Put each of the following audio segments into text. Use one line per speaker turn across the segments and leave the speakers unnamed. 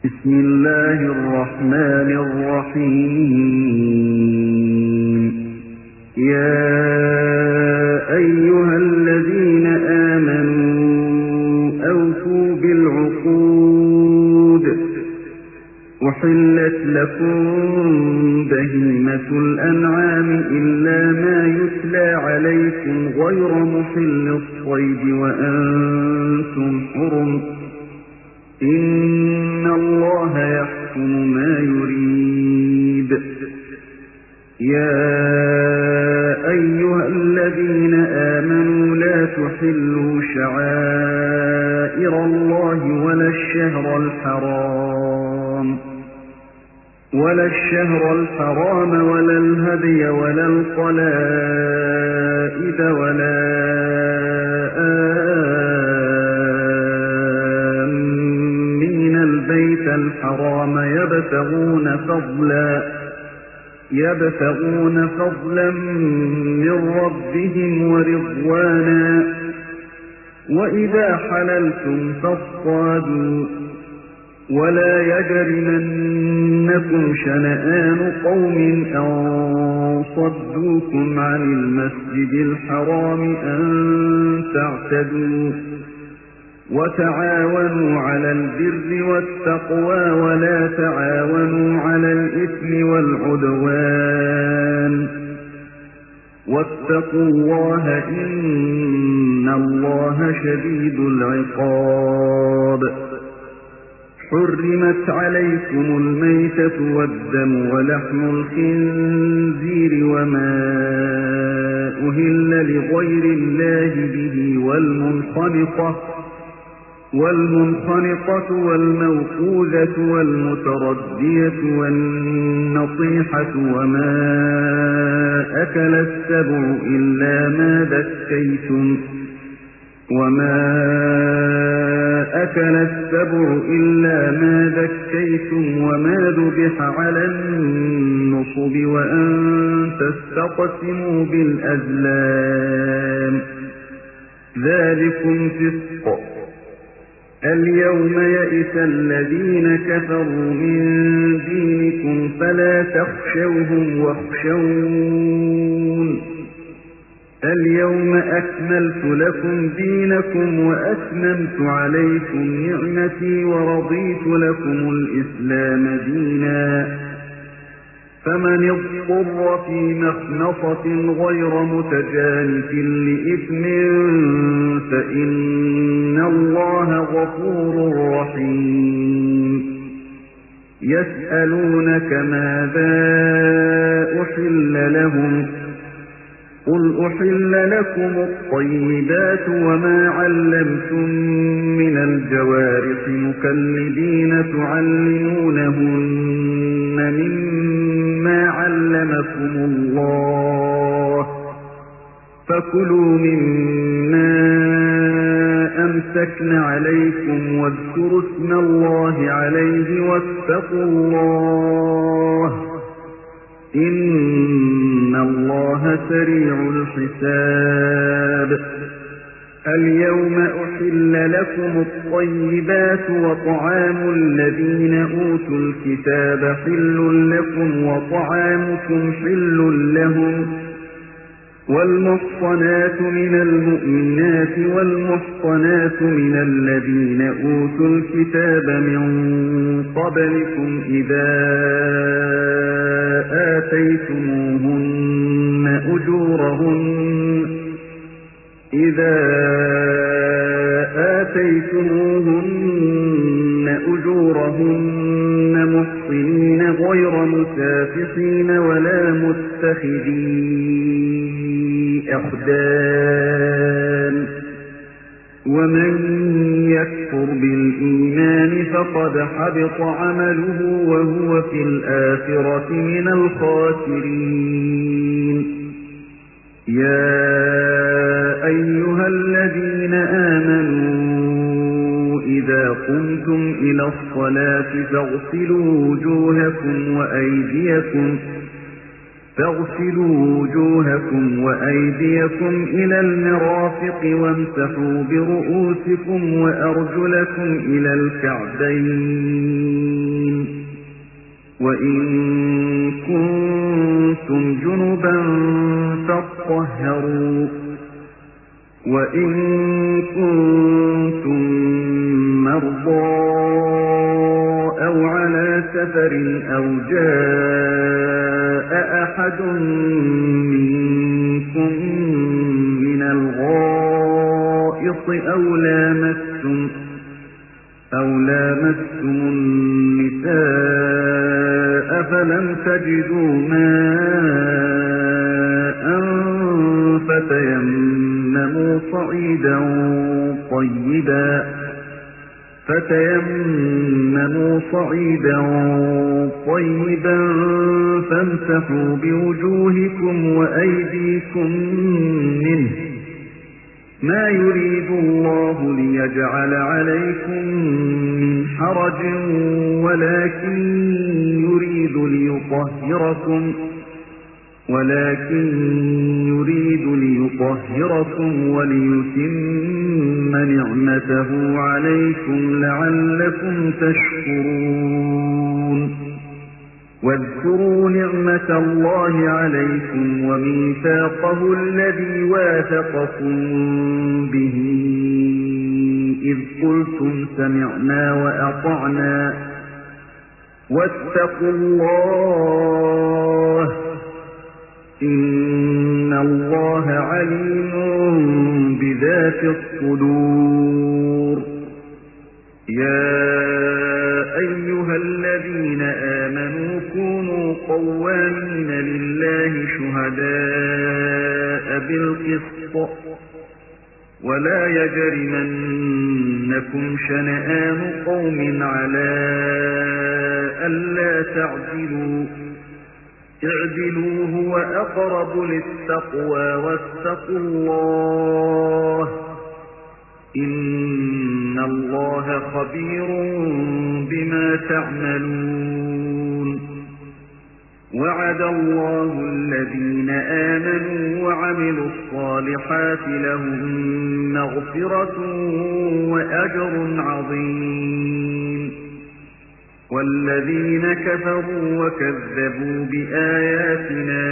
بسم الله الرحمن الرحيم. يا أيها الذين آمنوا أوفوا بالعقود. أحلت لكم بهيمة الأنعام إلا ما يتلى عليكم غير محل الصيد وأنتم حرم. إن الله يحكم ما يريد. يا أيها الذين آمنوا لا تحلوا شعائر الله ولا الشهر الحرام ولا الهدي ولا القلائد ولا آمين البيت الحرام يبتغون فضلا من ربهم ورضوانا. وإذا حللتم فاصطادوا ولا يجرمنكم شنآن قوم أن صدوكم عن المسجد الحرام أن تعتدوا. وتعاونوا على البر والتقوى ولا تعاونوا على الإثم والعدوان. واتقوا الله إن الله شديد العقاب. حرمت عليكم الميتة والدم ولحم الخنزير وما أهل لغير الله به والمنخنقة والموقوذة والمتردية والنطيحة وما أكل السبع إلا ما ذكيتم وما ذبح على النصب وأن تستقسموا بالأزلام ذلكم فسق. اليوم يئس الذين كفروا من دينكم فلا تخشوهم واخشون. اليوم أكملت لكم دينكم وأتممت عليكم نعمتي ورضيت لكم الإسلام دينا. فمن اضطر في مخنصة غير متجانف لإثم فإن الله غفور رحيم. يسألونك ماذا أحل لهم قل أحل لكم الطيبات وما علمتم من الجوارح مكلبين تعلمونهن مما علمكم الله فكلوا مما أمسكن عليكم واذكروا اسم الله عليه واتقوا الله إن الله سريع الحساب. اليوم أحل لكم الطيبات وطعام الذين أوتوا الكتاب حل لكم وطعامكم حل لهم. والمحصنات من المؤمنات والمحصنات من الذين أوتوا الكتاب من قبلكم إذا آتيتموهن أجورهن محصنين غير مسافحين ولا متخذي أخدان. ومن يكفر بالإيمان فقد حبط عمله وهو في الآخرة من الخاسرين. يا أيها الذين آمنوا إذا قمتم إلى الصلاة فاغسلوا وجوهكم فاغسلوا وجوهكم وأيديكم إلى المرافق وامسحوا برؤوسكم وأرجلكم إلى الكعبين وإن كنتم جنبا فاطهروا وإن كنتم مرضى أو على سفر أو جاء أحد منكم من الغائط أو لامستم النساء فلم تجدوا ماء فتيمموا صعيدا طيبا فامسحوا بوجوهكم وأيديكم منه ما يريد الله ليجعل عليكم من حرج ولكن يريد ليطهركم وليتم نعمته عليكم لعلكم تشكرون واذكروا نعمة الله عليكم وميثاقه الذي واثقكم به إذ قلتم سمعنا وأطعنا واتقوا الله إن الله عليم بذات الصدور يا أيها الذين آمنوا كونوا قوامين لله شهداء بالقسط ولا يجرمنكم شنآن قوم على ألا تعدلوا اعدلوا هو أقرب للتقوى واتقوا الله إن الله خبير بما تعملون وعد الله الذين آمنوا وعملوا الصالحات لهم مغفرة وأجر عظيم والذين كفروا وكذبوا بآياتنا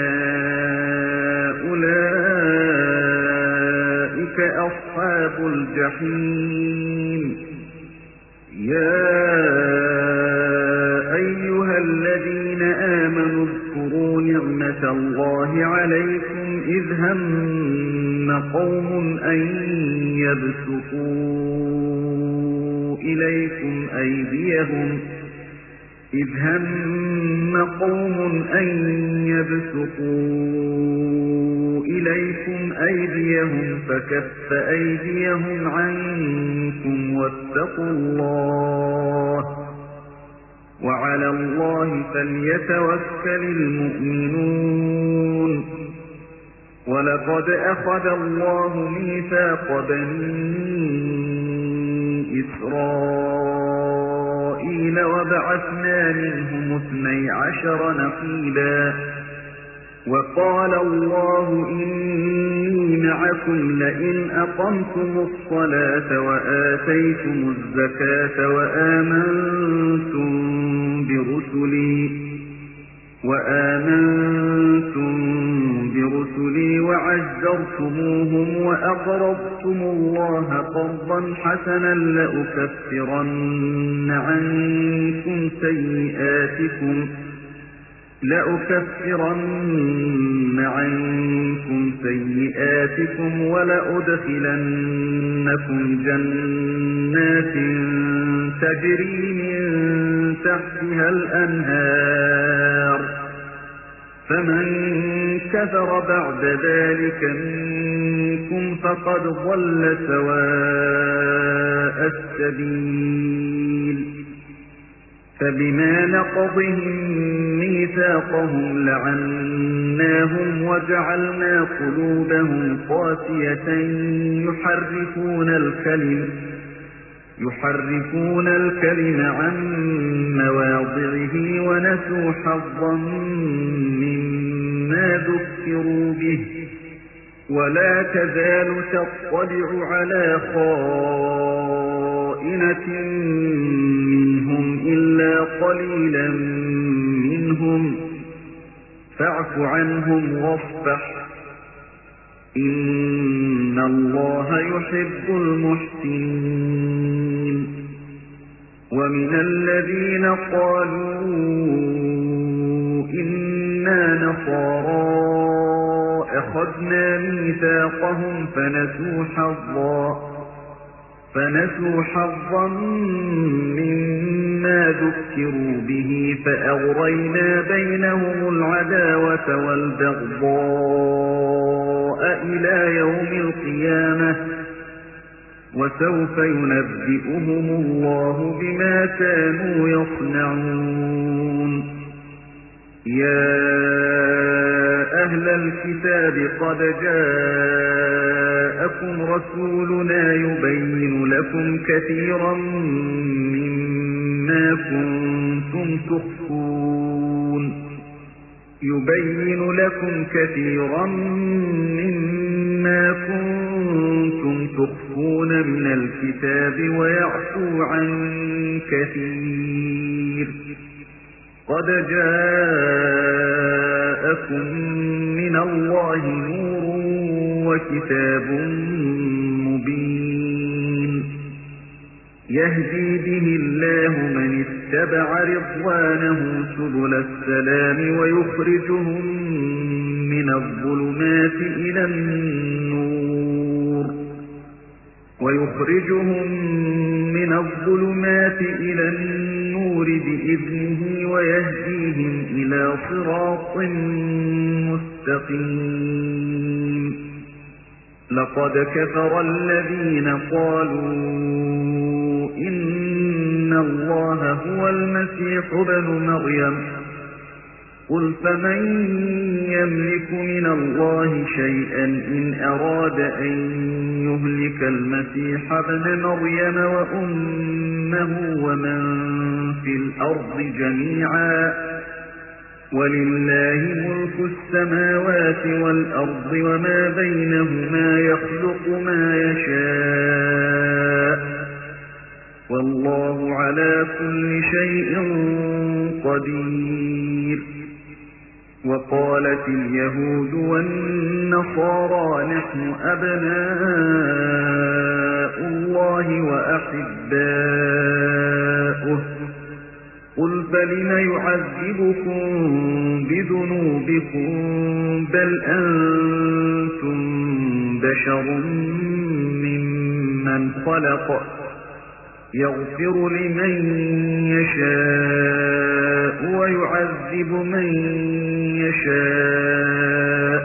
أولئك أصحاب الجحيم يا أيها الذين آمنوا اذكروا نعمة الله عليكم إذ هم قوم أن يبسطوا إليكم أيديهم فكف أيديهم عنكم واتقوا الله وعلى الله فليتوكل المؤمنون ولقد أخذ الله ميثاق بني إسرائيل وبعثنا منهم 12 نقيبا وقال الله إني معكم لئن أقمتم الصلاة وآتيتم الزكاة وآمنتم برسلي وعزرتموهم وأقرضتم الله قرضا حسنا لأكفرن عنكم سيئاتكم ولأدخلنكم جنات تجري من تحتها الأنهار فمن كفر بعد ذلك منكم فقد ضل سواء السبيل فبما نقضهم ميثاقهم لعناهم وجعلنا قلوبهم قاسية يحرفون الكلم عن مواضعه ونسوا حظا مما ما ذكروا به ولا تزال تطلع على خائنة منهم إلا قليلا منهم فاعف عنهم واصفح إن الله يحب المحسنين ومن الذين قالوا إنا نصارى أخذنا ميثاقهم فنسوا حظا مما ذكروا به فأغرينا بينهم العداوة والبغضاء إلى يوم القيامة وسوف ينبئهم الله بما كانوا يصنعون يا أهل الكتاب قد جاءكم رسولنا يبين لكم كثيرا مما كنتم تخفون من الكتاب ويعفو عن كثير قد جاءكم من الله نور وكتاب مبين يهدي به الله من اتبع رضوانه سبل السلام ويخرجهم من الظلمات إلى النور بإذنه ويهديهم إلى صراط مستقيم لقد كفر الذين قالوا إن الله هو المسيح ابن مريم قل فمن يملك من الله شيئا إن أراد أن يهلك المسيح ابن مريم وأمه ومن في الأرض جميعا ولله ملك السماوات والأرض وما بينهما يخلق ما يشاء والله على كل شيء قدير وقالت اليهود والنصارى نحن أبناء الله وأحباؤه قل فلم يعذبكم بذنوبكم بل أنتم بشر ممن خلق يغفر لمن يشاء ويعذب من يشاء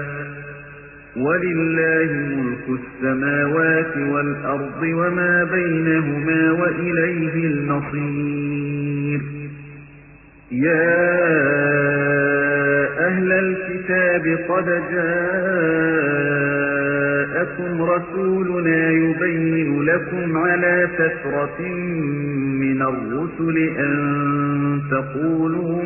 ولله ملك السماوات والأرض وما بينهما وإليه المصير يا أهل الكتاب قد جاءكم رسولنا يبين لكم على فترة من الرسل أن تقولوا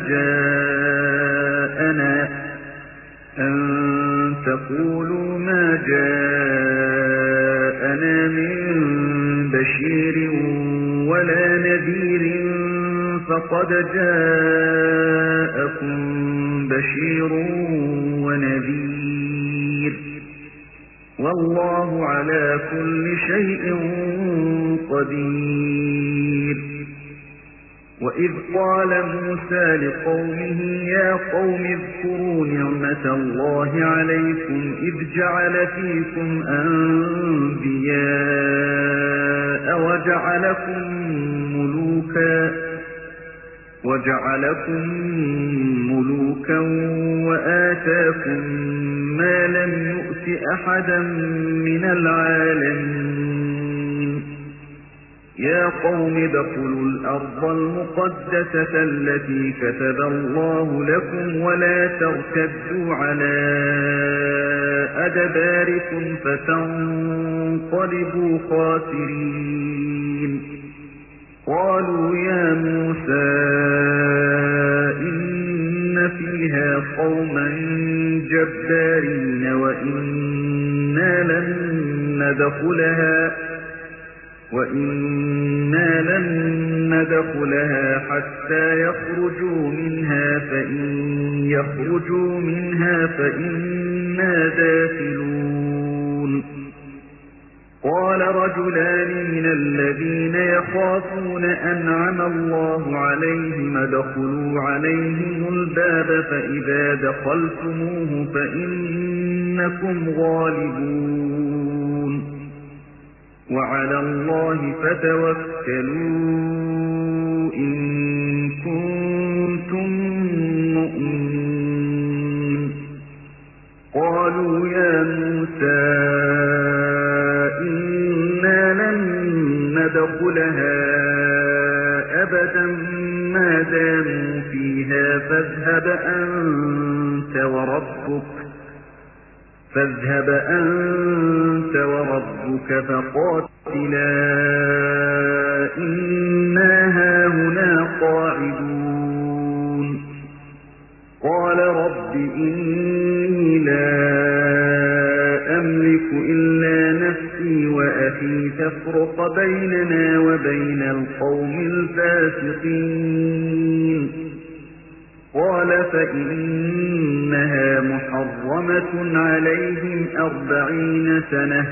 ما جاءنا من بشير ولا نذير فقد جاءكم بشير ونذير والله على كل شيء قدير وإذ قال موسى لقومه يا قوم اذكروا نعمة الله عليكم إذ جعل فيكم أنبياء وجعلكم ملوكا وآتاكم ما لم يؤت أحدا من العالمين يا قوم ادخلوا الأرض المقدسة التي كتب الله لكم ولا ترتدوا على أدباركم فتنقلبوا خاسرين قالوا يا موسى إن فيها قوما جبارين وإنا لن ندخلها حتى يخرجوا منها فإن يخرجوا منها فإنا داخلون قال رجلان من الذين يخافون أنعم الله عليهم ادخلوا عليهم الباب فإذا دخلتموه فإنكم غالبون وعلى الله فتوكلوا إن كنتم مؤمنين قالوا يا موسى إنا لن ندخلها أبدا ما داموا فيها فاذهب أنت وربك فقاتلا إنا هاهنا قاعدون قال رب إني لا أملك إلا نفسي وأخي فافرق بيننا وبين القوم الفاسقين قال فإنها محرمة عليهم 40 سنة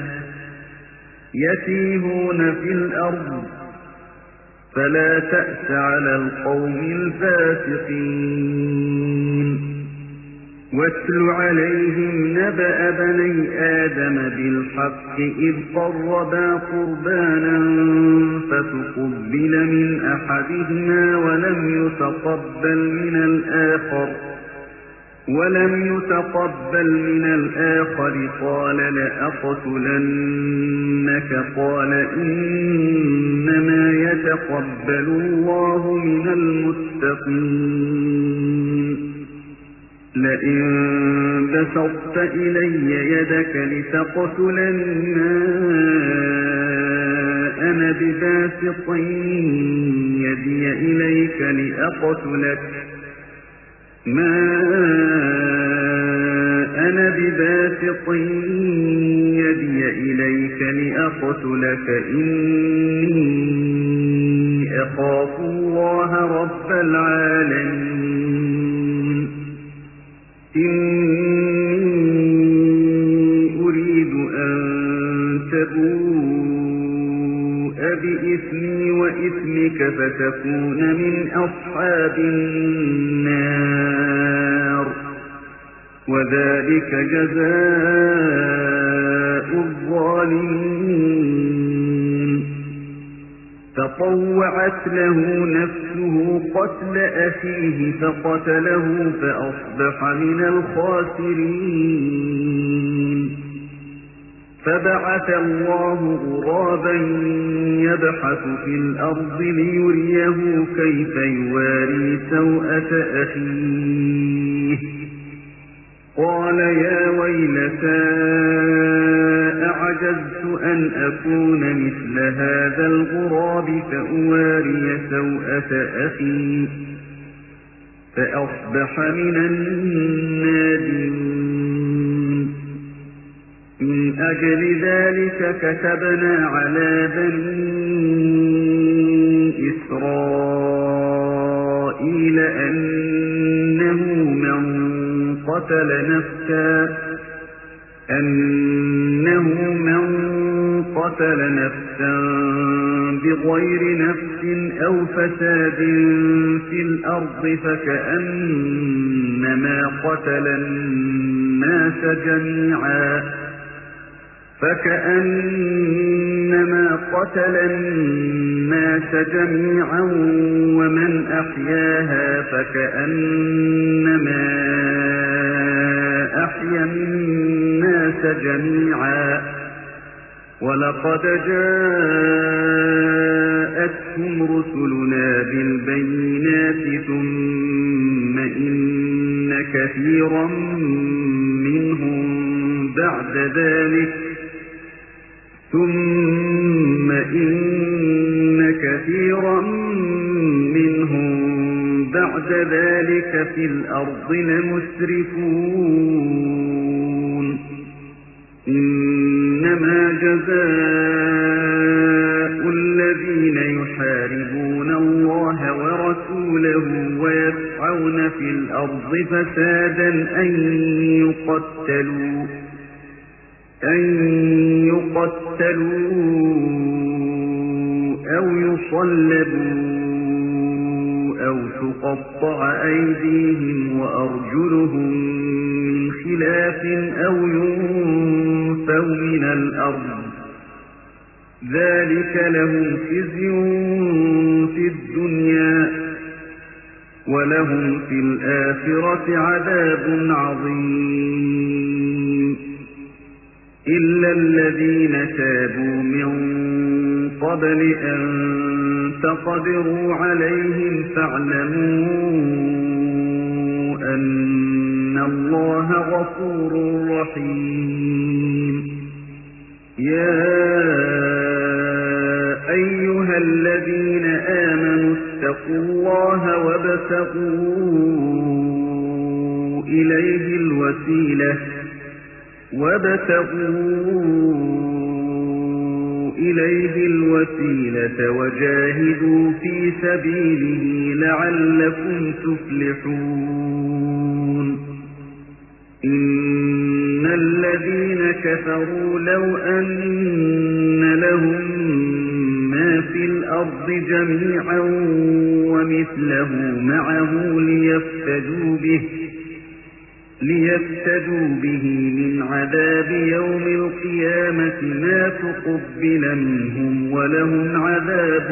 يتيهون في الأرض فلا تأس على القوم الفاسقين واتل عليهم نبأ بني آدم بالحق إذ قربا قربانا فتقبل من أحدهما ولم يتقبل من الآخر قال لأقتلنك قال إنما يتقبل الله من المتقين لئن بسطت إلي يدك لتقتلني أنا بباسط يدي إليك لأقتلك إني أخاف الله رب العالمين إني أريد أن تبوء بإثمي وإثمك فتكون من أصحاب النار وذلك جزاء الظالمين فطوعت له نفسه قتل أخيه فقتله فأصبح من الخاسرين فبعث الله غرابا يبحث في الأرض ليريه كيف يواري سوءة أخيه قال يا ويلتى أعجزت أن أكون مثل هذا الغراب فأواري سوءة أخي فأصبح من النادمين من أجل ذلك كتبنا على بني إسرائيل أنه من قتل نفسا بغير نفس أو فساد في الأرض فكأنما قتل الناس جميعا ومن أحياها فكأنما أحيا الناس جميعا ولقد جاءتهم رسلنا بالبينات ثم إن كثيرا منهم بعد بعد ذلك في الأرض لمسرفون إنما جزاء الذين يحاربون الله ورسوله ويسعون في الأرض فسادا أن يقتلوا أو يصلبوا أو تقطع أيديهم وأرجلهم من خلاف أو ينفوا من الأرض ذلك لهم خزي في الدنيا ولهم في الآخرة عذاب عظيم إلا الذين تابوا من قبل أن تقدروا عليهم فاعلموا أن الله غفور رحيم يا أيها الذين آمنوا اتقوا الله وابتغوا إليه الوسيلة وجاهدوا في سبيله لعلكم تفلحون إن الذين كفروا لو أن لهم ما في الأرض جميعا ومثله معه ليفتدوا به من عذاب يوم القيامة ما تقبل منهم ولهم عذاب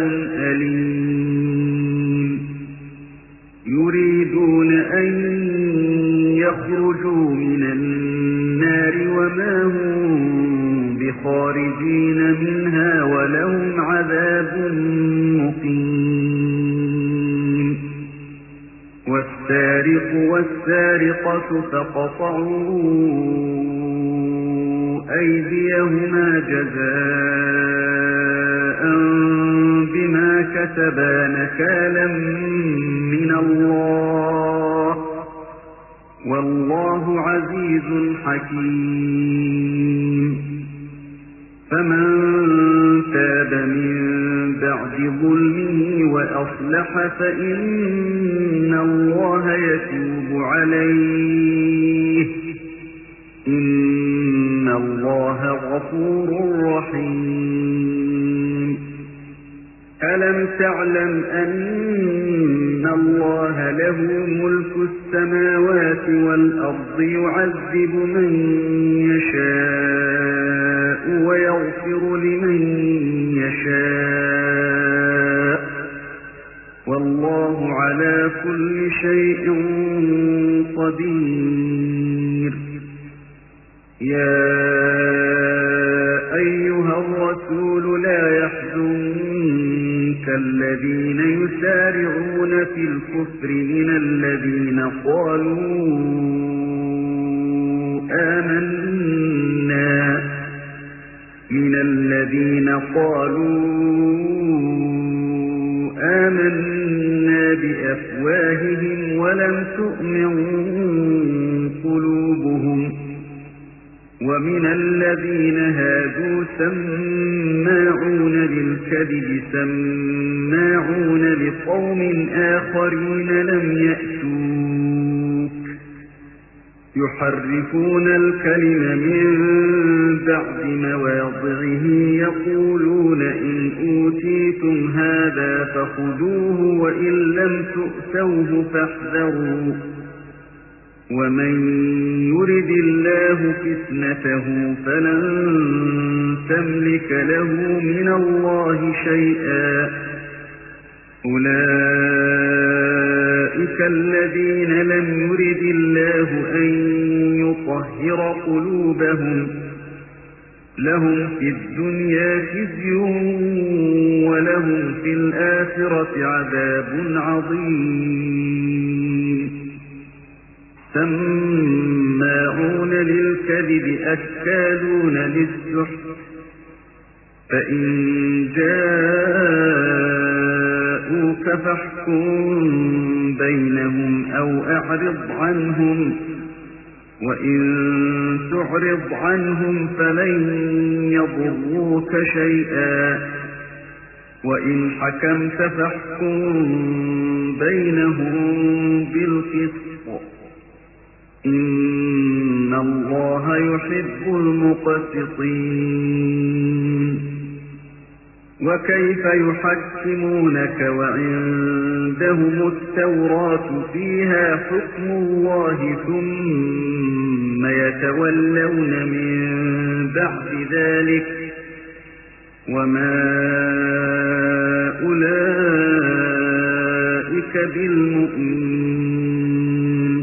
أليم يريدون أن يخرجوا من النار وما هم بخارجين منها ولهم عذاب مقيم والسارق والسارقة فاقطعوا أيديهما جزاء بما كسبا نكالا من الله والله عزيز حكيم فمن تاب من بعد ظلمه وأصلح فإن الله يتوب عليه إن الله غفور رحيم ألم تعلم أن الله له ملك السماوات والأرض يعذب من يشاء ويغفر لمن يشاء والله على كل شيء قدير يا أيها الرسول لا يحزنك الذين يسارعون في الكفر من الذين قالوا آمنا بأفواههم ولم تؤمن قلوبهم ومن الذين هادوا سماعون للكذب سماعون لقوم آخرين لم يأتوك يحرفون الكلم من بعد مواضعه يقولون إن أوتيتم هذا فخذوه وإن لم تؤتوه فاحذروا ومن يرد الله فتنته فلن تملك له من الله شيئا أولئك الذين لم يرد الله أن يطهر قلوبهم لهم في الدنيا خزي ولهم في الآخرة عذاب عظيم سماعون للكذب أكالون للسحت فإن جاءوك حكمت فاحكم بينهم أو أعرض عنهم وإن تعرض عنهم فلن يضروك شيئا وإن حكمت فاحكم بينهم بالقسط إن الله يحب المقسطين وكيف يحكمونك وعندهم التوراة فيها حكم الله ثم يتولون من بعد ذلك وما أولئك بالمؤمنين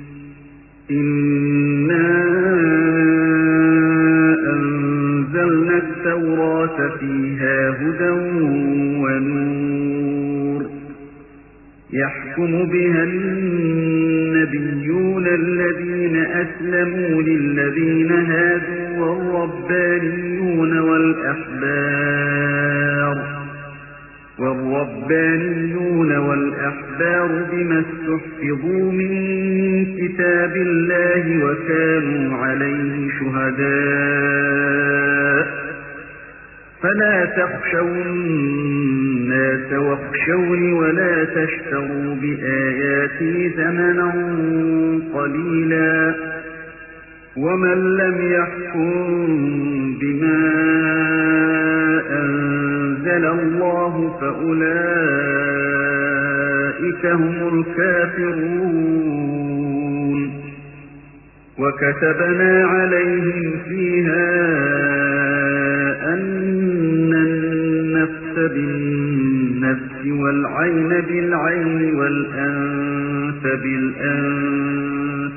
إنا أنزلنا التوراة فيها هدى ونور يحكم بها النبيون الذين أسلموا للذين هادوا والربانيون والأحبار بما استحفظوا من كتاب الله وكانوا عليه شهداء فلا تخشوا الناس واخشوني ولا تشتروا بآياتي ثمنا قليلا ومن لم يحكم بما أنزل الله فأولئك هم الكافرون وكتبنا عليهم فيها أن النفس بالنفس والعين بالعين والأنف بالأنف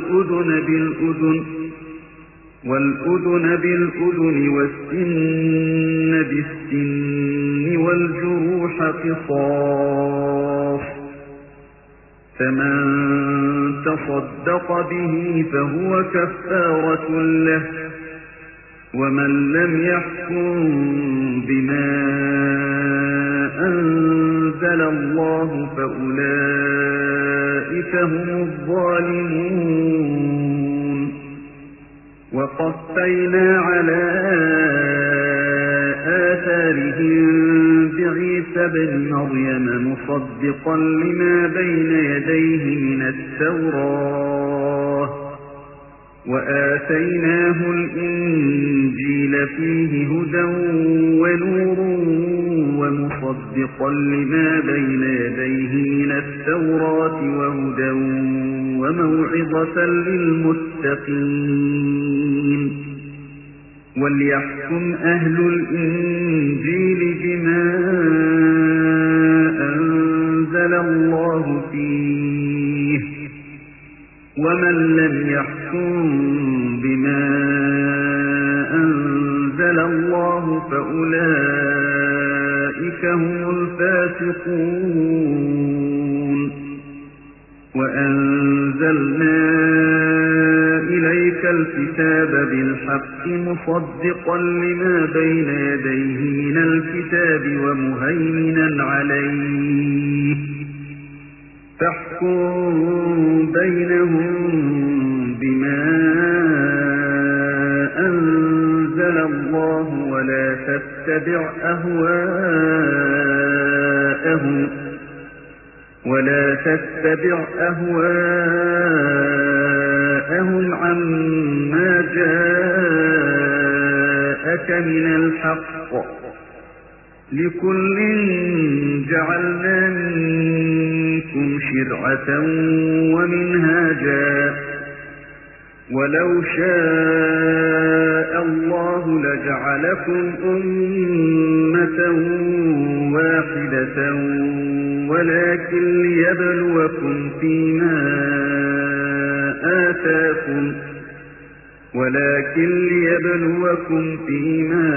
والأذن بالأذن والسن بالسن والجروح قصاص فمن تصدق به فهو كفارة له ومن لم يحكم بما أنزل الله فأولئك هم الظالمون وقفينا على آثارهم بعيسى ابن مريم مصدقا لما بين يديه من التوراة وآتيناه الإنجيل فيه هدى ونور ومصدقا لما بين يديه من التوراة وهدى وموعظة للمتقين وليحكم أهل الإنجيل بما أنزل الله فيه ومن لم يحكم بما أنزل الله فأولئك هم الفاسقون وأنزلنا إليك الكتاب بالحق مصدقا لما بين يديه من الكتاب ومهيمنا عليه فاحكم بينهم بما أنزل الله ولا تتبع أهواءهم عما جاءك من الحق لكل جعلنا منكم شرعة ومنهاجا ولو شاء الله لجعلكم أمة واحدة ولكن ليبلوكم فيما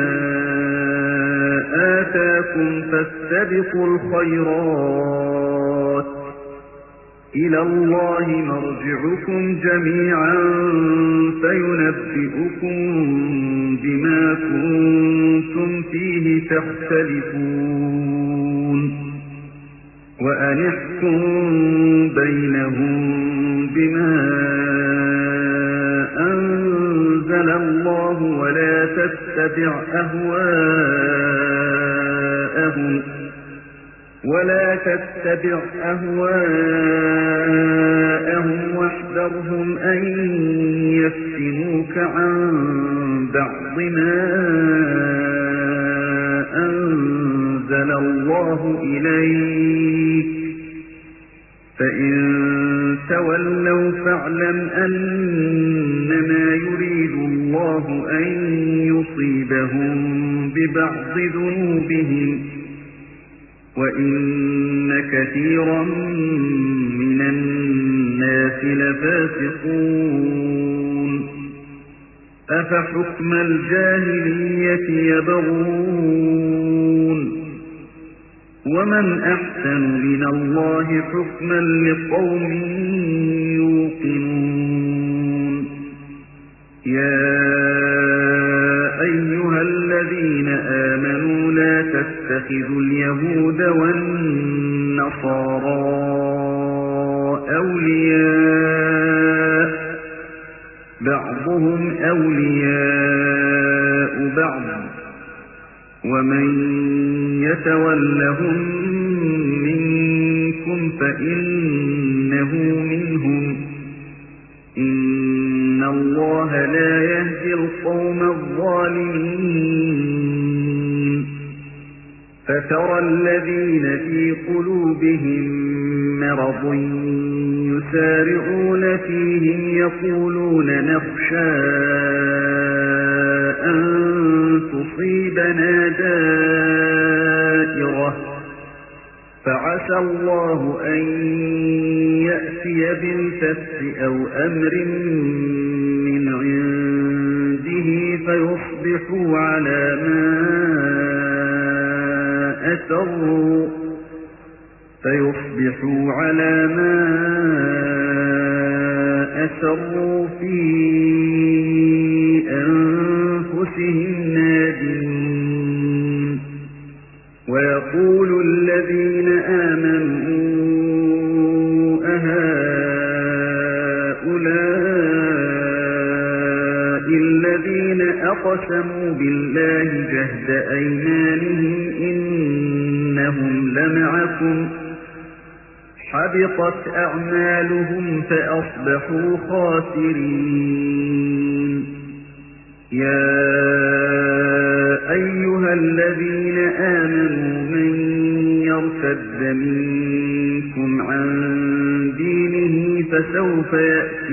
آتاكم فاستبقوا الخيرات إلى الله مرجعكم جميعا فينبئكم بما كنتم فيه تختلفون وأن احكم بينهم بما أنزل الله ولا تتبع أهواءهم واحذرهم أن يفتنوك عن بعض ما أنزل الله إليك فإن تولوا فاعلم أنما يريد الله أن يصيبهم ببعض ذنوبهم وإن كثيرا من الناس لفاسقون أفحكم الجاهلية يبغون ومن أحسن من الله حكما لقوم يوقنون يا أيها الذين آمنوا لا تتخذوا اليهود والنصارى أولياء بعضهم أولياء بعض ومن يتولهم منكم فإنه منهم إن الله لا يهدي القوم الظالمين فترى الذين في قلوبهم مرض يسارعون فيهم يقولون نخشى أن تصيبنا دائرة فعسى الله أن يأتي بالفتح أو أمر من عنده فيصبحوا على ما أسروا في أنفسهم نادمين ويقول الذين آمنوا أهؤلاء الذين أقسموا بالله جهد أيمانهم إنهم لمعكم حبطت أعمالهم فأصبحوا خاسرين يا أيها الذين آمنوا من يرتد منكم عن دينه فسوف يأتي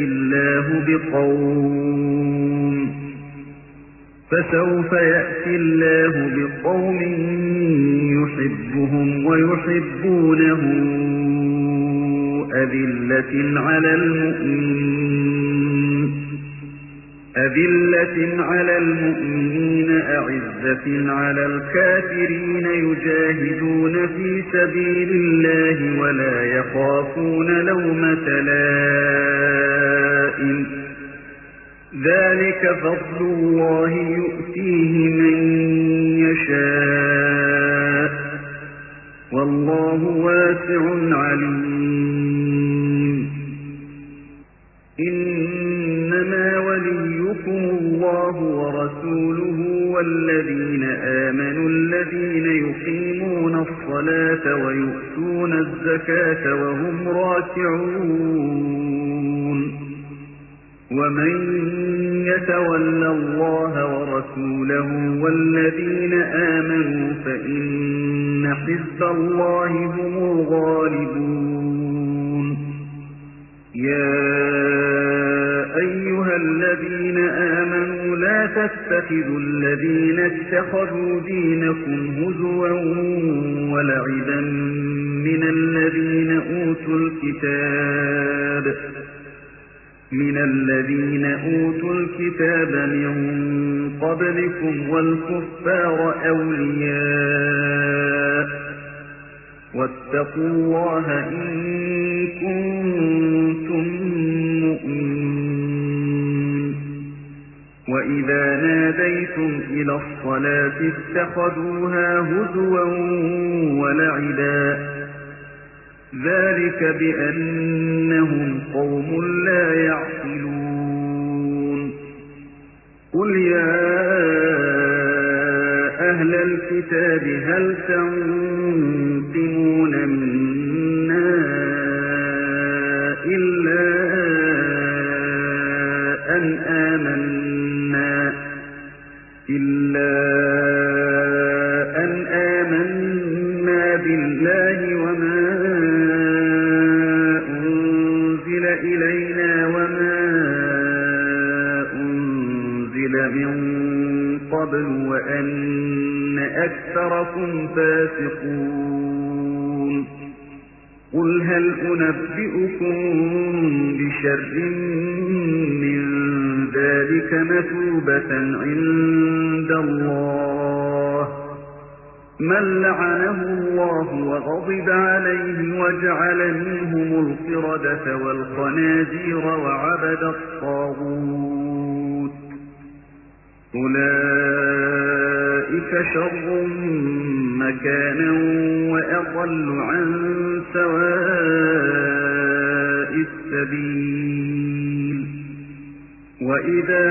الله بقوم يحبهم ويحبونه أذلة على المؤمنين أعزة على الكافرين يجاهدون في سبيل الله ولا يخافون لومة لائم ذلك فضل الله يؤتيه من يشاء والله واسع عليم إنما وليكم الله ورسوله والذين آمنوا الذين يقيمون الصلاة ويؤتون الزكاة وهم راكعون ومن يتول الله ورسوله والذين آمنوا فإن حزب الله هم الغالبون يا أيها الذين آمنوا لا تتخذوا الذين اتخذوا دينكم هزوا ولعبا من الذين أوتوا الكتاب من قبلكم والكفار أولياء واتقوا الله إن كنتم مؤمنين وإذا ناديتم إلى الصلاة اتخذوها هزوا ولعبا ذلك بأنهم قوم لا يعقلون قل يا أهل الكتاب هل تنقمون منا إلا أن آمنا بالله وما أنزل إلينا وما أنزل من قبل وأن أكثركم فاسقون قل هل أنبئكم بشر من ذلك مثوبة عند الله من لعنه الله وغضب عليه وجعل منهم القردة والخنازير وعبد الطاغوت أولئك شر مكانا وأضل عن سواء السبيل وإذا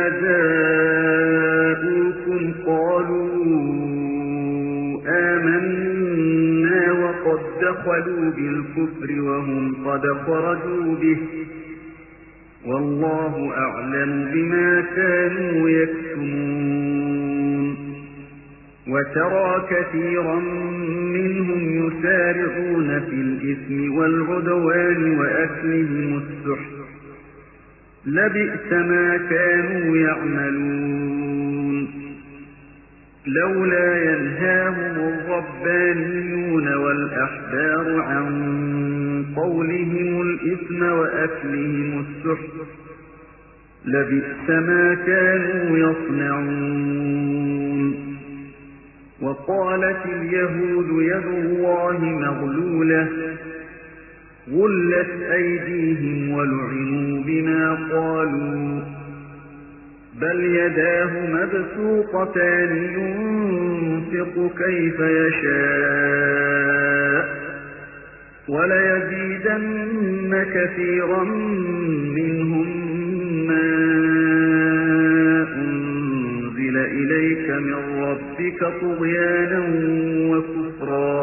جاءوكم قالوا آمنا وقد دخلوا بالكفر وهم قد خرجوا به والله أعلم بما كانوا يكتمون وترى كثيرا منهم يسارعون في الإثم والعدوان وأكلهم السحت لبئس ما كانوا يعملون لولا ينهاهم الربانيون والأحبار عن قولهم الإثم وأكلهم السحت لبئس ما كانوا يصنعون وقالت اليهود يد الله مغلولة غلت أيديهم ولعنوا بما قالوا بل يداه مبسوطتان ينفق كيف يشاء وليزيدن كثيرا منهم ما أنزل إليك من ربك طغيانا وكفرا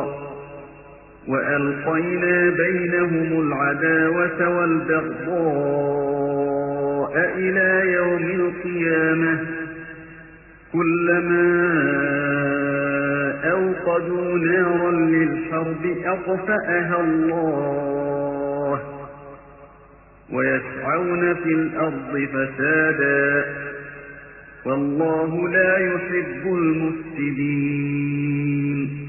وألقينا بينهم العداوة والبغضاء إلى يوم القيامة كلما أوقدوا نارا للحرب أطفأها الله ويسعون في الأرض فسادا والله لا يحب المفسدين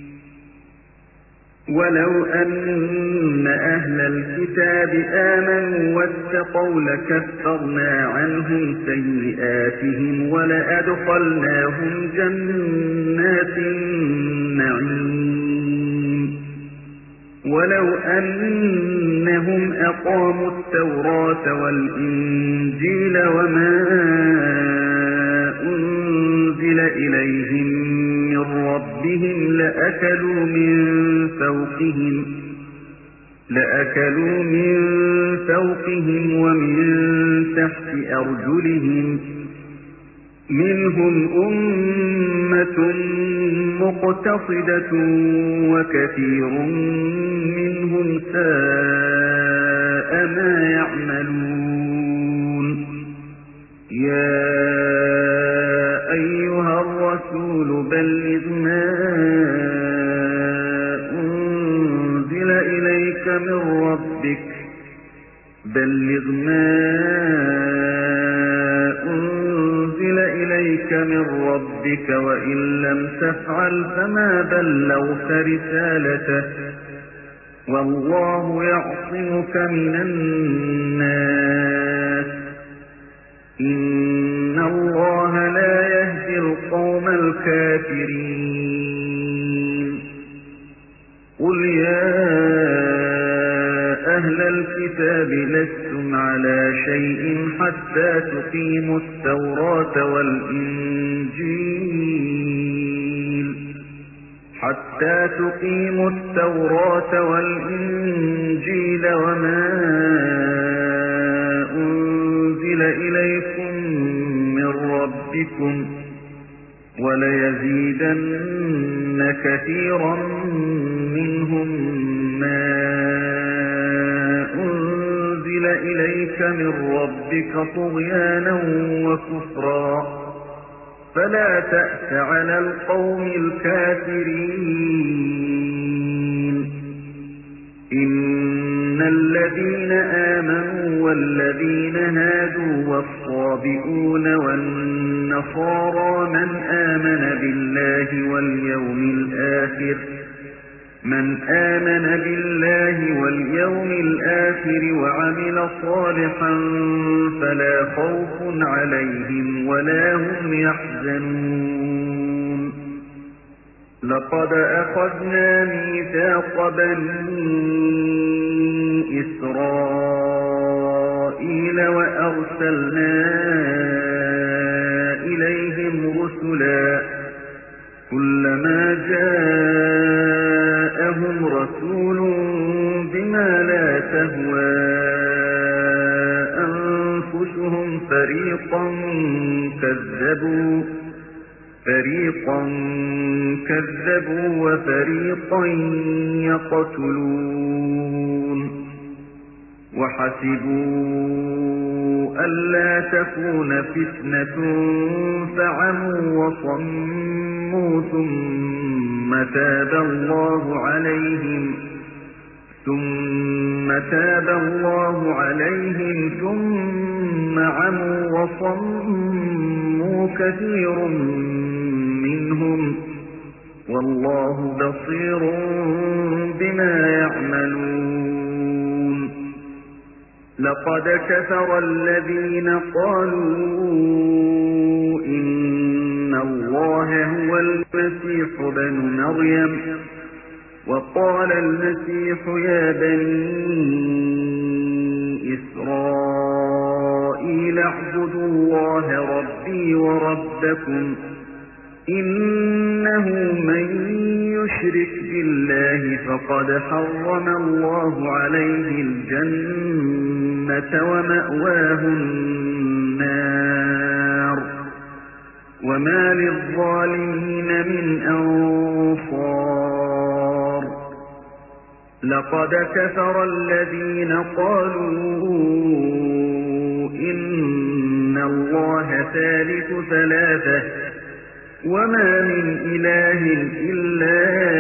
ولو أن أهل الكتاب آمنوا واتقوا لكفرنا عنهم سيئاتهم ولأدخلناهم جنات النعيم ولو أنهم أقاموا التوراة والإنجيل وما أنزل إليهم من ربهم لأكلوا من فوقهم ومن تحت أرجلهم منهم أمة مقتصدة وكثير منهم ساء ما يعملون يا أيها الرسول بلغ ما أنزل إليك من ربك وإن لم تفعل فما بلغت رسالته والله يعصمك من الناس إن الله لا يهدي القوم الكافرين قل يا أهل الكتاب لستم على شيء حتى تقيموا التوراة والإنجيل وَلَيَزِيدَنَّ كَثِيرًا مِّنْهُم مَّا أُنزِلَ إِلَيْكَ مِن رَّبِّكَ طُغْيَانًا وَكُفْرًا فَلَا تَأْسَ عَلَى الْقَوْمِ الْكَافِرِينَ إِنَّ الَّذِينَ آمَنُوا وَالَّذِينَ هَادُوا وَالصَّابِئُونَ وَالنَّصَارَىٰ مَنْ آمَنَ بِاللَّهِ وَالْيَوْمِ الْآخِرِ وَعَمِلَ صَالِحًا فَلَا خَوْفٌ عَلَيْهِمْ وَلَا هُمْ يَحْزَنُونَ لَقَدْ أَخَذْنَا مِيثَاقَ بَنِي إِسْرَائِيلَ وَأَرْسَلْنَا إِلَيْهِمْ رُسُلًا كُلَّمَا جَاءَهُمْ رَسُولٌ بِمَا لَا تَهْوَىٰ أَنفُسُهُمْ فَرِيقًا كَذَّبُوا وَفَرِيقًا يَقْتُلُونَ وَحَسِبُوا أَلَّا تَكُونَ فِتْنَةٌ فَعَمُوا وَصَمُّوا ثُمَّ تَابَ اللَّهُ عَلَيْهِمْ ثُمَّ عَمُوا وَصَمُّوا كَثِيرٌ مِّنْهُمْ وَاللَّهُ بَصِيرٌ بِمَا يَعْمَلُونَ لَقَدْ كَفَرَ الَّذِينَ قَالُوا إِنَّ اللَّهَ هُوَ الْمَسِيحُ ابْنُ مَرْيَمَ وَقَالَ الْمَسِيحُ يَا بَنِي إِسْرَائِيلَ اعْبُدُوا اللَّهَ رَبِّي وَرَبَّكُمْ إِنَّهُ مَن يُشْرِكْ بِاللَّهِ فَقَدْ حَرَّمَ اللَّهُ عَلَيْهِ الْجَنَّةَ وَمَأْوَاهُ النَّارُ وَمَا لِلظَّالِمِينَ مِنْ أَنصَارٍ لَقَدْ كَفَرَ الَّذِينَ قَالُوا إِنَّ اللَّهَ ثَالِثُ ثَلَاثَةٍ وَمَا مِنْ إِلَٰهٍ إِلَّا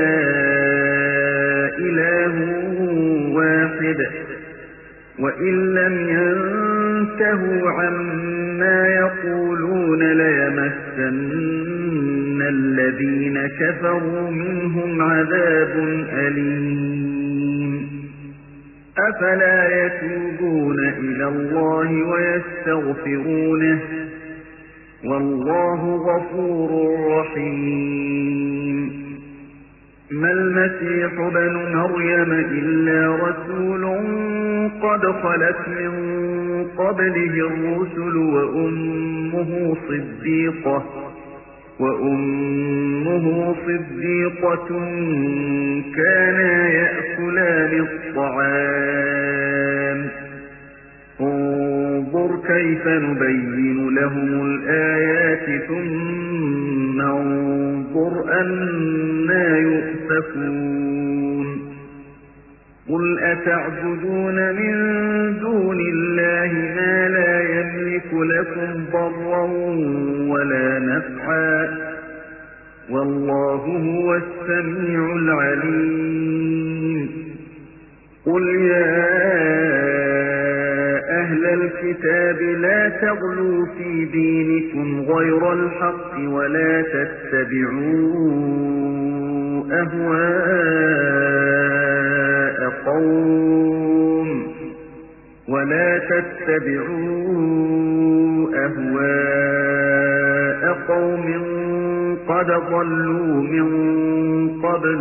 إِلَٰهٌ وَاحِدٌ وَإِن لَّمْ يَنتَهُوا عَمَّا يَقُولُونَ لَيَمَسَّنَّ الَّذِينَ كَفَرُوا مِنْهُمْ عَذَابٌ أَلِيمٌ أَفَلَا يَتُوبُونَ إِلَى اللَّهِ وَيَسْتَغْفِرُونَهُ وَاللَّهُ غَفُورٌ رَّحِيمٌ مَا الْمَسِيحُ ابْنُ مَرْيَمَ إِلَّا رَسُولٌ قَدْ خَلَتْ مِن قَبْلِهِ الرُّسُلُ وَأُمُّهُ صِدِّيقَةٌ كَانَا يَأْكُلَانِ الطَّعَامَ انظُرْ كَيْفَ نُبَيِّنُ لَهُمُ الْآيَاتِ ثُمَّ انظُرْ أَنَّىٰ يُؤْفَكُونَ قُلْ أَتَعْبُدُونَ مِن دُونِ اللَّهِ مَا لَا يَمْلِكُ لَكُمْ ضَرًّا وَلَا نَفْعًا وَاللَّهُ هُوَ السَّمِيعُ الْعَلِيمُ قُلْ يَا أَهْلَ الْكِتَابِ لَا تَغْلُوا فِي دِينِكُمْ غَيْرَ الْحَقِّ وَلَا تتبعوا أهواء قوم قد ضلوا من قبل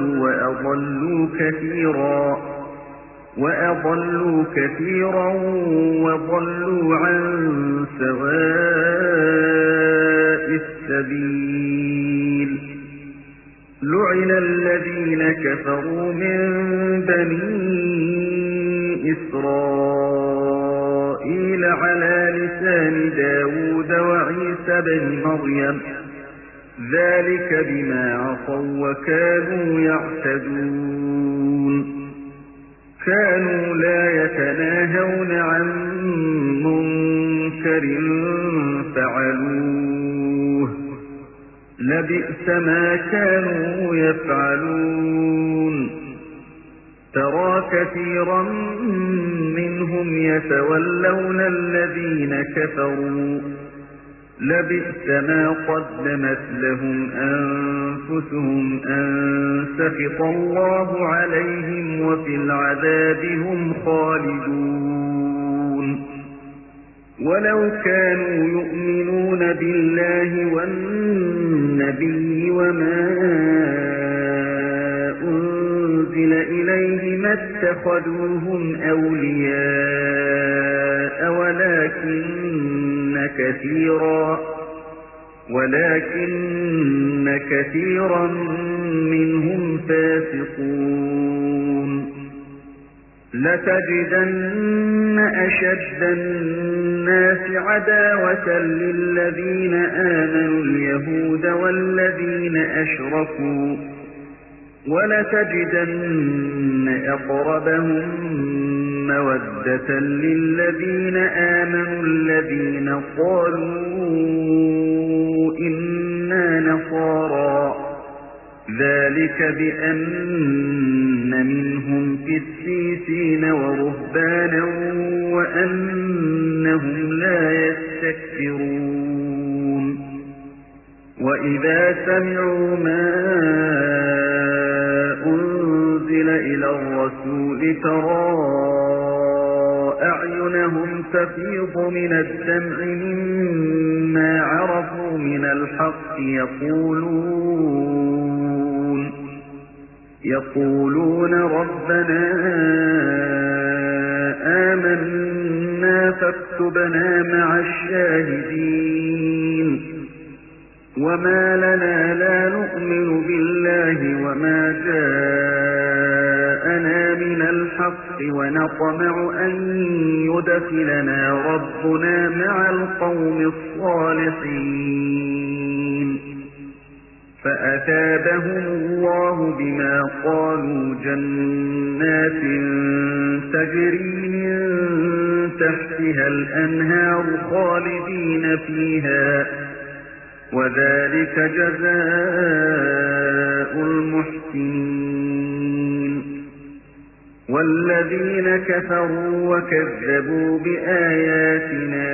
وأضلوا كثيرا وضلوا عن سواء السبيل لعن الذين كفروا من بني إسرائيل على لسان داود وعيسى بن مريم ذلك بما عصوا وكانوا يعتدون كانوا لا يتناهون عن منكر فعلوه لبئس ما كانوا يفعلون ترى كثيرا منهم يتولون الذين كفروا لبئس ما قدمت لهم أنفسهم أن سخط الله عليهم وفي العذاب هم خالدون ولو كانوا يؤمنون بالله والنبي وما أنزل إليه ما اتخذوهم أولياء ولكن كثيرا منهم فاسقون لتجدن أشد الناس عداوة للذين آمنوا اليهود والذين أشركوا ولتجدن أقربهم مودة للذين آمنوا الذين قالوا إنا نصارى ذلك بأن منهم قسيسين ورهبانا وأنهم لا يستكبرون وإذا سمعوا ما أنزل إلى الرسول ترى أعينهم تفيض من الدمع مما عرفوا من الحق يقولون ربنا آمنا فاكتبنا مع الشاهدين وما لنا لا نؤمن بالله وما جاءنا من الحق ونطمع أن يدخلنا ربنا مع القوم الصالحين فأثابهم الله بما قالوا جنات تجري من تحتها الأنهار خالدين فيها وذلك جزاء المحسنين والذين كفروا وكذبوا بآياتنا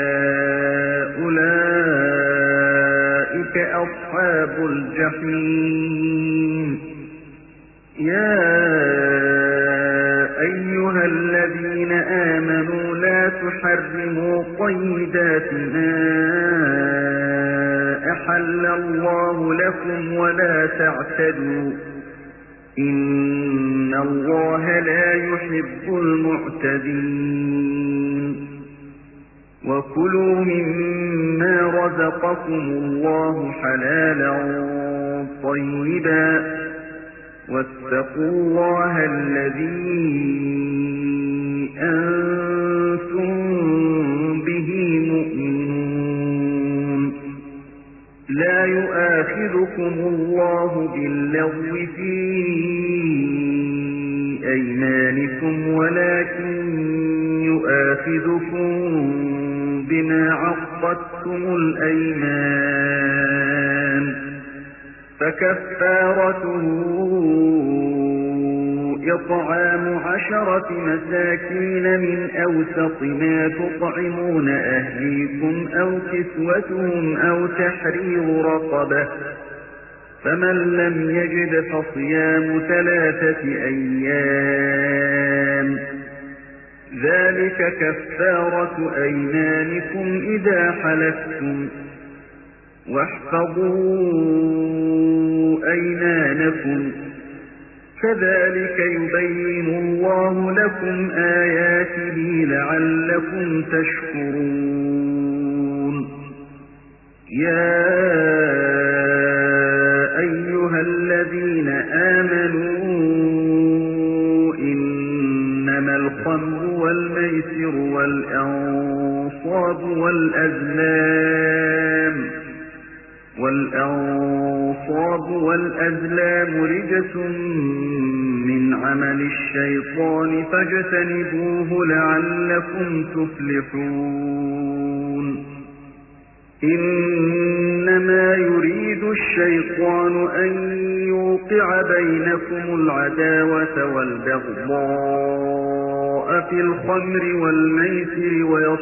أولئك أصحاب الجحيم يا أيها الذين آمنوا لا تحرموا طيبات ما أحل الله لكم ولا تعتدوا إن الله لا يحب المعتدين وكلوا مما رزقكم الله حلالا طيبا واتقوا الله الذي أنتم به مؤمنون لا يؤاخذكم الله باللغو في أيمانكم ولكن يؤاخذكم بما عقدتم الأيمان فكفارته إطعام 10 مساكين من أوسط ما تطعمون أهليكم أو كسوتهم أو تحرير رقبة فمن لم يجد فصيام 3 أيام ذلك كفارة أيمانكم إذا حلفتم واحفظوا أيمانكم كذلك يبين الله لكم آياته لعلكم تشكرون يا أيها الذين آمنوا إنما الخمر والميسر والأنصاب والأزلام والأنصاب والأزلام رجس من عمل الشيطان فاجتنبوه لعلكم تفلحون إنما يريد الشيطان أن يوقع بينكم العداوة والبغضاء في الخمر والميسر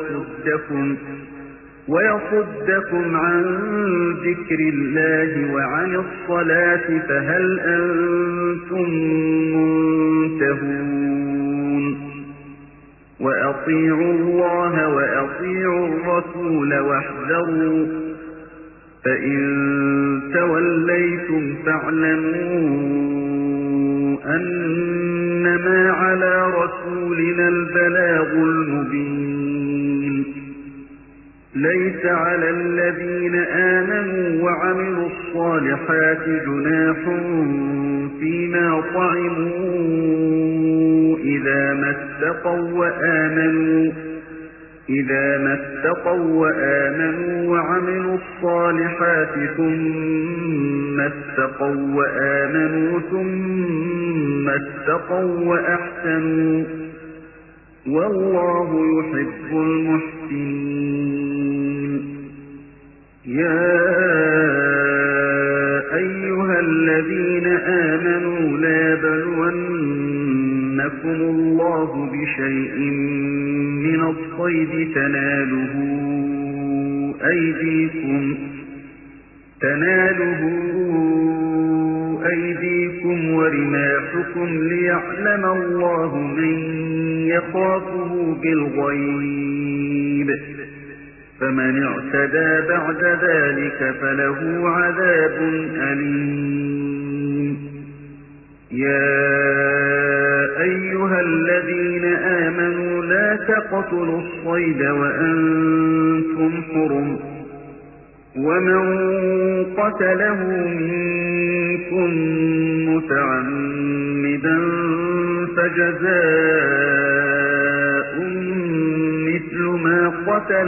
ويصدكم عن ذكر الله وعن الصلاة فهل أنتم منتهون وأطيعوا الله وأطيعوا الرسول واحذروا فإن توليتم فاعلموا أنما على رسولنا البلاغ المبين ليس على الذين آمنوا وعملوا الصالحات جناح فيما طعموا إذا ما اتقوا وآمنوا وعملوا الصالحات ثم اتقوا وأحسنوا والله يحب المحسنين يا أيها الذين آمنوا لا يبلونكم الله بشيء من الصيد تناله أيديكم ورماحكم ليعلم الله من يخافه بالغيب فمن اعتدى بعد ذلك فله عذاب أليم يا أيها الذين آمنوا لا تقتلوا الصيد وأنتم حرم ومن قتله منكم متعمدا فجزاء مثل ما قتل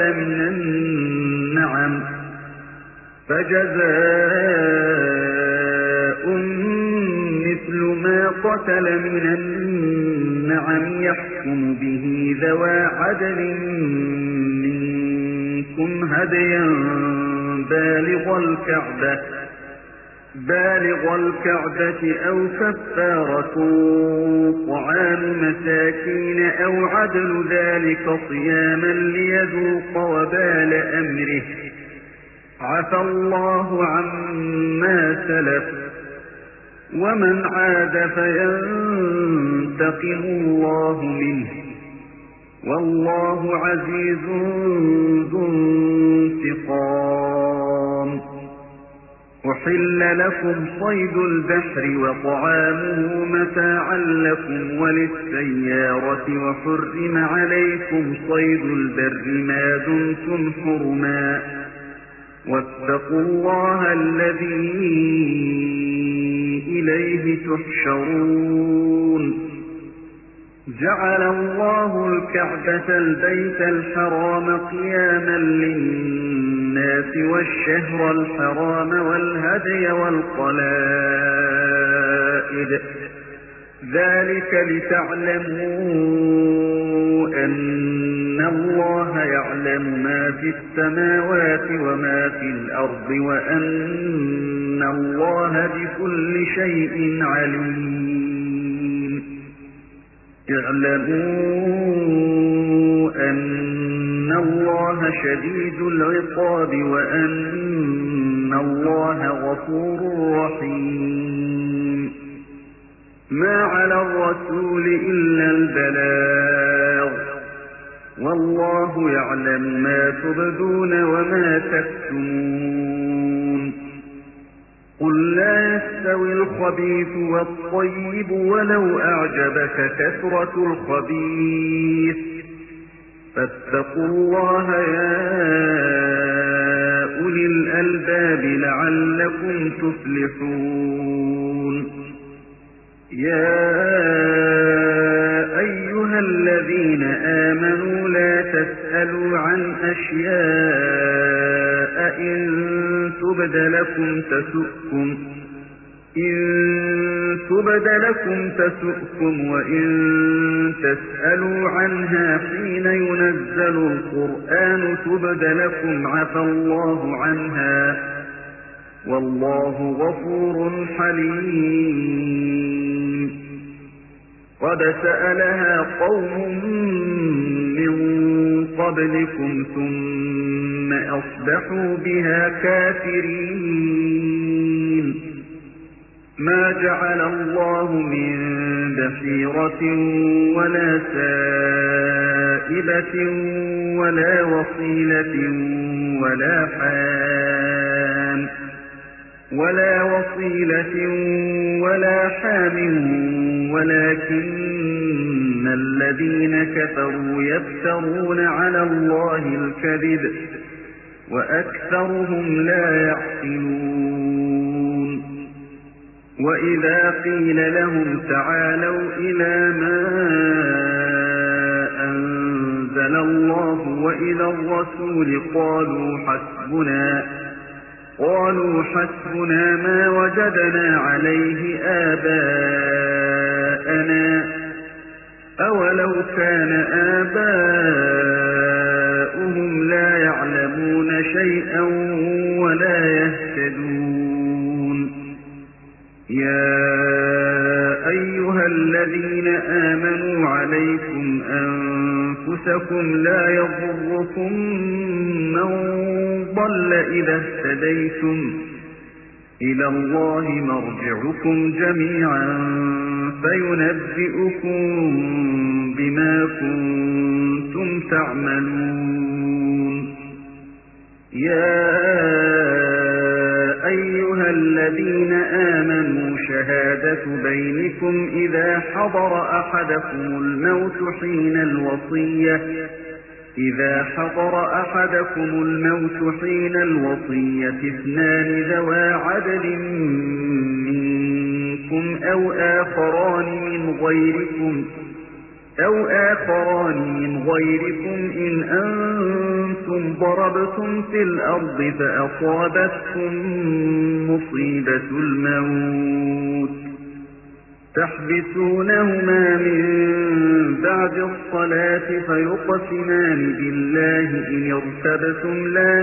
من النعم يحكم به ذوى عدل منكم هديا بالغ الكعبة أو كفارة طعام مساكين أو عدل ذلك صياما ليذوق وبال أمره عفى الله عما سلف ومن عاد فينتقم الله منه والله عزيز ذو انتقام أحل لكم صيد البحر وطعامه متاعا لكم وللسيارة وحرم عليكم صيد البر ما دمتم حرما واتقوا الله الذي إليه تحشرون جعل الله الكعبة البيت الحرام قياما للناس والشهر الحرام والهدي والقلائد ذلك لتعلموا أن الله يعلم ما في السماوات وما في الأرض وأن الله بكل شيء عليم اعلموا أن الله شديد العقاب وأن الله غفور رحيم ما على الرسول إلا البلاغ والله يعلم ما تبدون وما تكتمون قل لا يستوي الخبيث والطيب ولو أعجبك كثرة الخبيث فاتقوا الله يا أولي الألباب لعلكم تفلحون يا أيها الذين آمنوا لا تسألوا عن أشياء إن تبد تبد لكم تسؤكم وإن تسألوا عنها حين ينزل القرآن تبد لكم عفى الله عنها والله غفور حليم. قد سألها قوم من قبلكم ثم أصبحوا بها كافرين. ما جعل الله من بحيرة ولا سائبة ولا وصيلة ولا حام ولكن الذين كفروا يفترون على الله الكذب وأكثرهم لا يعقلون. وإذا قيل لهم تعالوا إلى ما أنزل الله وإلى الرسول قالوا حسبنا ما وجدنا عليه آباءنا أولو كان آباؤهم لا يعلمون شيئا ولا يهتدون. يا أيها الذين آمنوا عليكم أنفسكم لا يضركم من ضل إذا اهتديتم إلى الله مرجعكم جميعا فينبئكم بما كنتم تعملون. يا أيها الذين آمنوا شهادة بينكم إذا حضر أحدكم الموت حين الوصية اثنان ذوى عدل منكم أو آخران من غيركم إن أنتم ضربتم في الأرض فأصابتكم مصيبة الموت تحبسونهما من بعد الصلاة فيقسمان بالله إن ارتبتم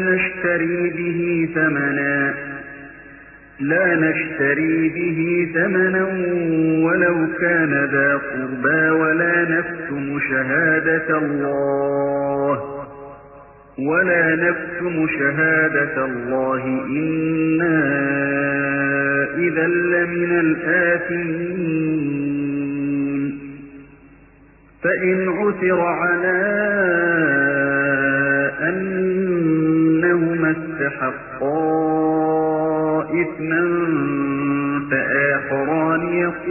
لا نشتري به ثمنا ولو كان ذا قربى ولا نكتم شهادة الله إنا إذا لمن الآثمين. فإن عثر على أنهما استحقا إثما فآخران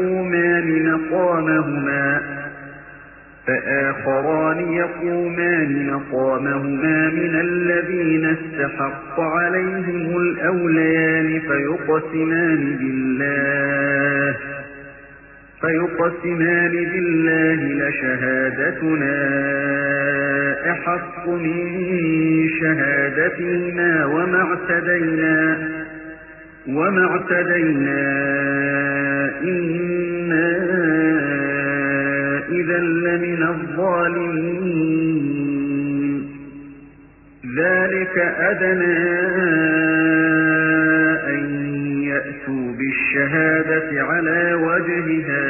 يقومان مقامهما من الذين استحق عليهم الأوليان فيقسمان بالله لشهادتنا أحق من شهادتهما وما اعتدينا إنا إذا لمن الظالمين. ذلك أدنى أن يأتوا بالشهادة على وجهها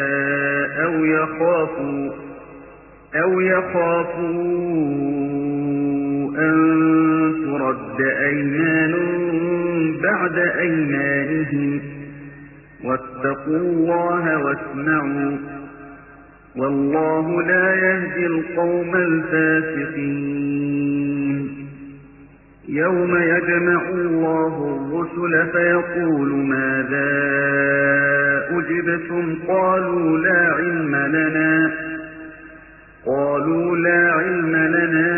أو يخافوا أن ترد أيمان بعد أيمانهم واتقوا الله واسمعوا والله لا يهدي القوم الفاسقين. يوم يجمع الله الرسل فيقول ماذا أجبتم قالوا لا علم لنا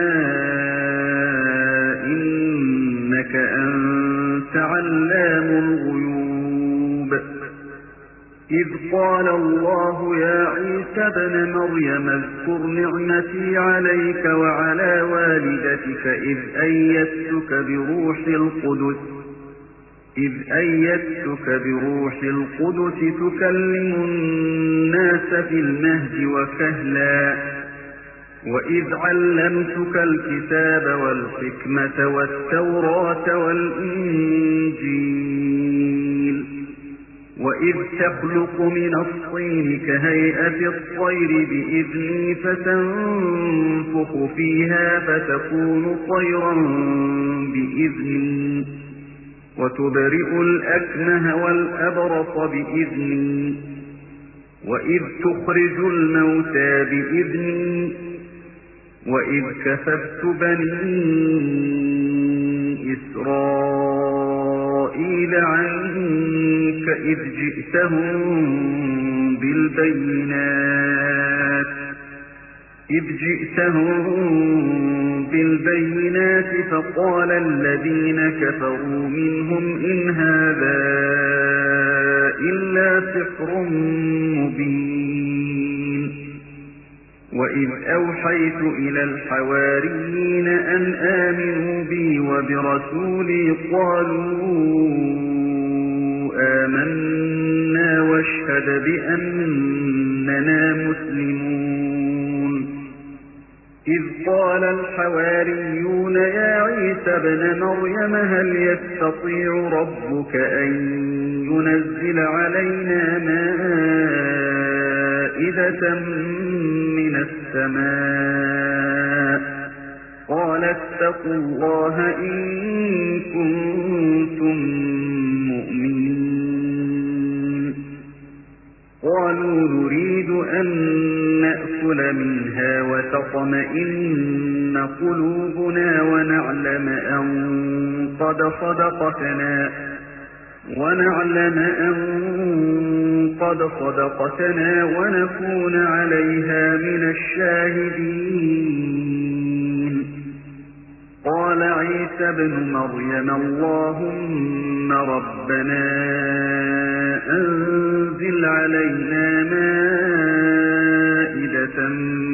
إنك أنت علام الغيوب. إذ قال الله يا عيسى ابن مريم اذكر نعمتي عليك وعلى والدتك إذ أيدتك إذ أيدتك بروح القدس تكلم الناس في المهد وكهلا وإذ علمتك الكتاب والحكمة والتوراة والإنجيل وإذ تخلق من الطين كهيئة الطير بإذني فتنفخ فيها فتكون طيرا بإذني وتبرئ الأكمه والأبرص بإذني وإذ تخرج الموتى بإذني وإذ كففت بني إسرائيل عنك إذ جئتهم بالبينات فقال الذين كفروا منهم إن هذا إلا سحر مبين وإذ أوحيت إلى الحواريين أن آمنوا بي وبرسولي قالوا آمنا واشهد بأننا مسلمون إذ قال الحواريون يا عيسى ابن مريم هل يستطيع ربك أن ينزل علينا مائدة من السماء قال اتقوا الله إن كنتم مؤمنين قالوا نريد أن نأكل منها وتطمئن قلوبنا ونعلم أن قد صدقتنا ونكون عليها من الشاهدين قال عيسى ابن مريم اللهم ربنا أنزل علينا مائدة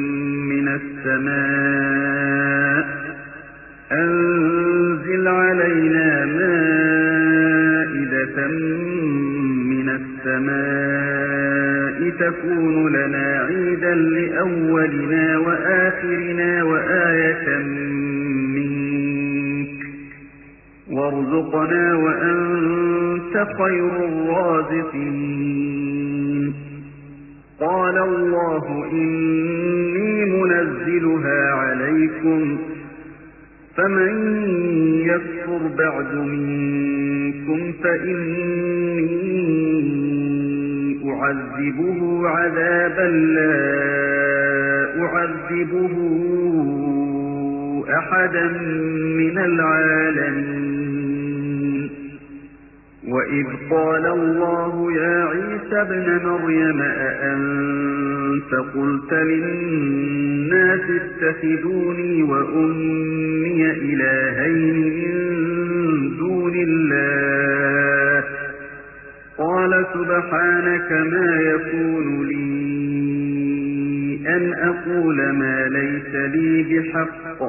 من السماء تكون لنا عيدا لأولنا وآخرنا وآية منك وارزقنا وأنت خير الرازقين قال الله إني منزلها عليكم فمن يكفر بعد منكم فإني أعذبه عذابا لا أعذبه أحدا من العالمين وإذ قال الله يا عيسى ابن مريم أأنت قلت للناس اتخذوني وأمي إلهين من دون الله قال سبحانك ما يكون لي أن أقول ما ليس لي بحق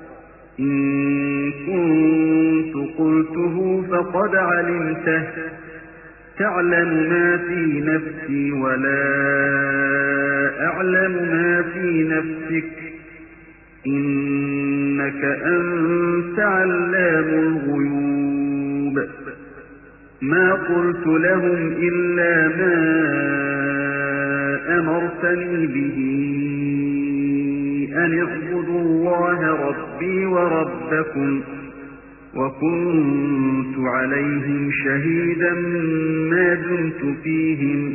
إن كنت قلته فقد علمته تعلم ما في نفسي ولا أعلم ما في نفسك إنك أنت علام الغيوب ما قلت لهم إلا ما أمرتني به أن اعبدوا الله ربي وربكم وكنت عليهم شهيدا ما دمت فيهم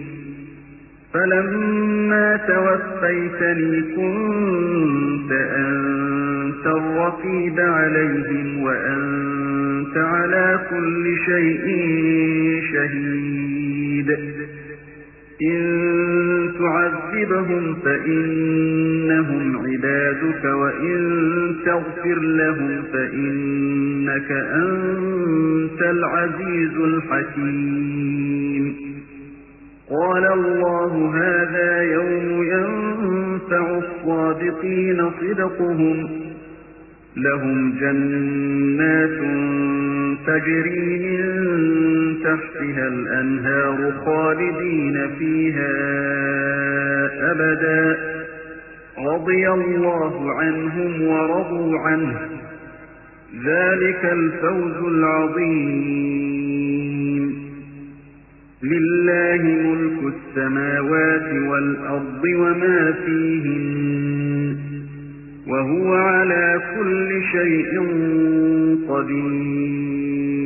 فلما توفيتني كنت أنت الرقيب عليهم وأنت على كل شيء شهيد إن تعذبهم فإنهم عبادك وإن تغفر لهم فإنك أنت العزيز الحكيم قال الله هذا يوم ينفع الصادقين صدقهم لهم جنات تجري من تحتها الأنهار خالدين فيها أبدا رضي الله عنهم ورضوا عنه ذلك الفوز العظيم لله ملك السماوات والأرض وما فيهن وهو على كل شيء قدير